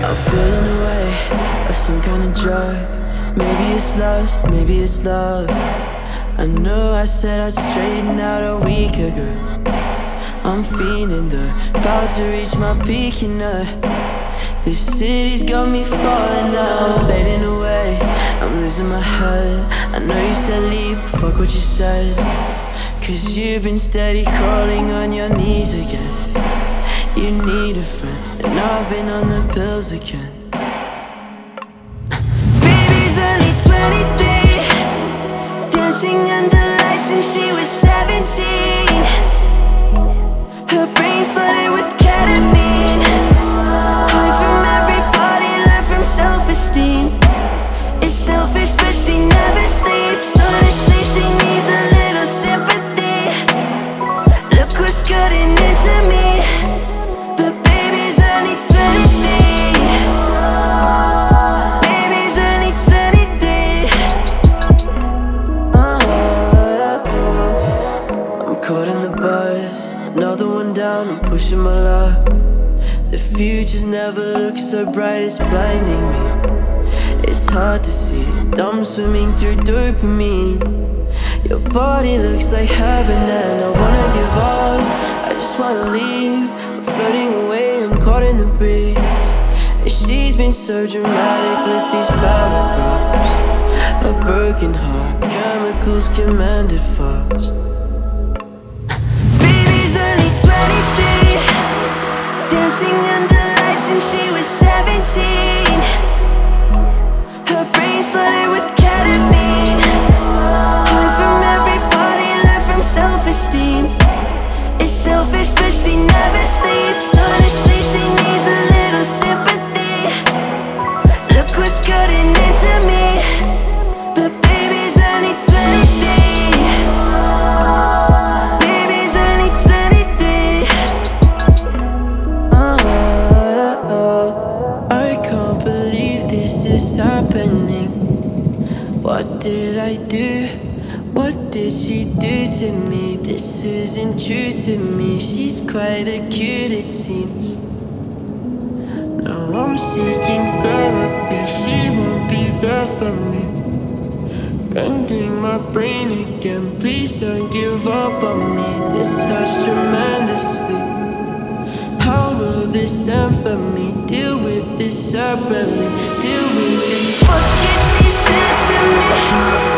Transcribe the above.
I'm feeling away of some kind of drug. Maybe it's lust, maybe it's love. I know I said I'd straighten out a week ago. I'm feeling about to reach my peak, you know. This city's got me falling now. I'm fading away, I'm losing my head. I know you said leave, but fuck what you said. Cause you've been steady crawling on your knees again. You need a friend, and I've been on the pills again. Baby's only 23, dancing under lights and she was 17. Her brain's flooded with ketamine. High from every party, learned from self-esteem. It's selfish but she never sleeps. Honestly, she needs a little sympathy. Look what's getting into me. But baby's only 23. Baby's only 23. I'm caught in the buzz, another one down, I'm pushing my luck. The future's never looked so bright, it's blinding me. It's hard to see, I'm swimming through dopamine. Your body looks like heaven and I wanna give up. I just wanna leave, I'm floating away, I'm caught in the breeze. And she's been so dramatic with these paragraphs. A broken heart, chemicals commanded fast. Baby's only 23, dancing under lights and she was 17. Her brain's flooded with ketamine. High from every party, learned from self-esteem. It's selfish but she never sleeps. Honestly, she needs a little sympathy. Look what's getting into me. But baby's only 23. Baby's only 23. I can't believe this is happening. What did I do? What did she do to me? This isn't true to me. She's quite acute, it seems. Now I'm seeking therapy. She won't be there for me. Bending my brain again. Please don't give up on me. This hurts tremendously. How will this end for me? Deal with this separately. Deal with this. What can she do to me?